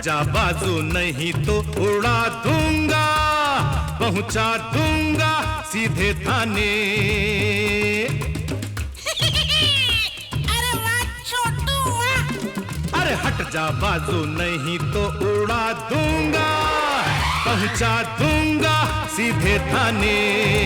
जा बाजू नहीं तो उड़ा दूंगा, पहुंचा दूंगा सीधे थाने। अरे वाह छोटू वाह। अरे हट जा बाजू नहीं तो उड़ा दूंगा, पहुंचा दूंगा सीधे थाने।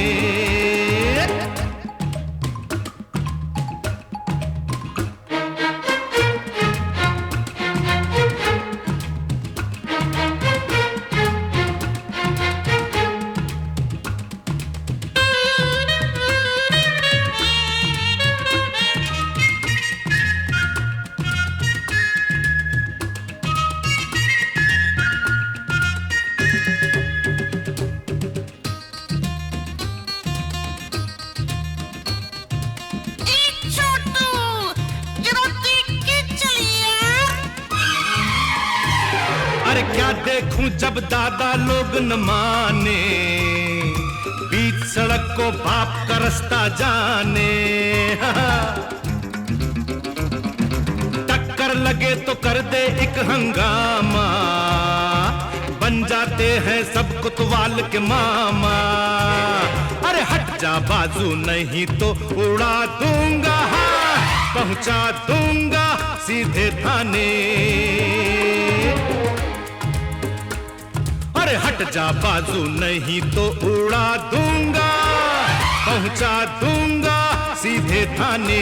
अरे क्या देखूं जब दादा लोग न माने, बीच सड़क को बाप का रास्ता जाने। टक्कर लगे तो कर दे एक हंगामा, बन जाते हैं सब कुतवाल के मामा। अरे हट जा बाजू नहीं तो उड़ा दूंगा, पहुंचा दूंगा सीधे थाने। अरे हट जा बाजू नहीं तो उड़ा दूंगा, पहुंचा दूंगा सीधे थाने।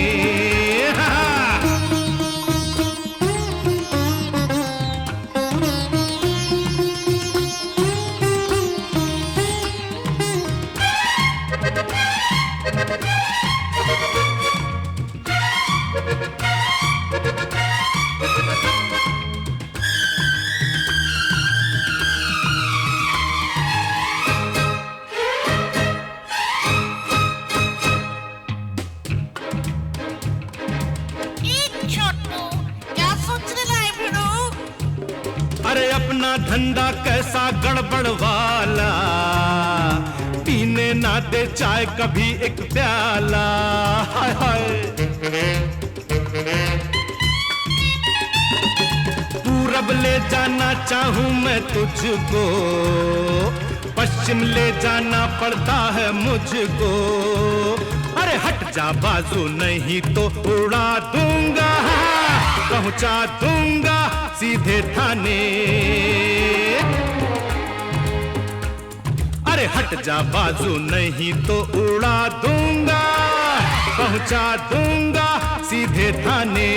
अरे अपना धंधा कैसा गड़बड़ वाला, पीने ना दे चाय कभी एक प्याला। हाय हाय पूरब ले जाना चाहूं मैं तुझको, पश्चिम ले जाना पड़ता है मुझको। अरे हट जा बाजू नहीं तो उड़ा दूंगा, पहुंचा दूंगा सीधे थाने। अरे हट जा बाजू नहीं तो उड़ा दूंगा, पहुंचा दूंगा सीधे थाने।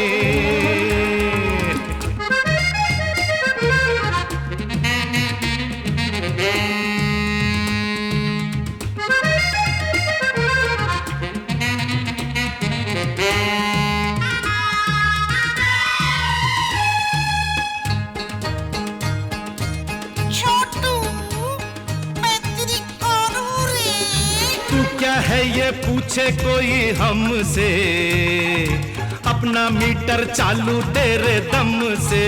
क्या है ये पूछे कोई हमसे, अपना मीटर चालू तेरे दम से।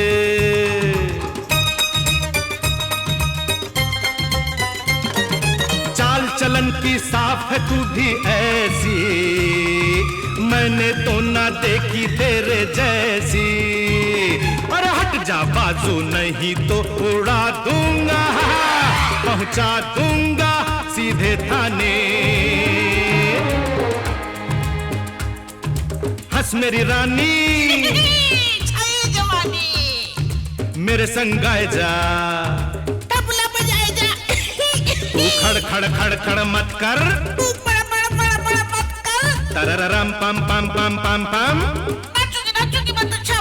चाल चलन की साफ है तू भी ऐसी, मैंने तो ना देखी तेरे जैसी। अरे हट जा बाजू नहीं तो उड़ा दूंगा, पहुंचा दूंगा सीधे थाने। हंस मेरी रानी जवानी, मेरे संग गाए जा, तबला बजाए जा। तू खड़ खड़ खड़ खड़ मत कर, तू बड़ा मत कर। तरररम पम पम पम पम पम। नाचूंगी नाचूंगी मैं तो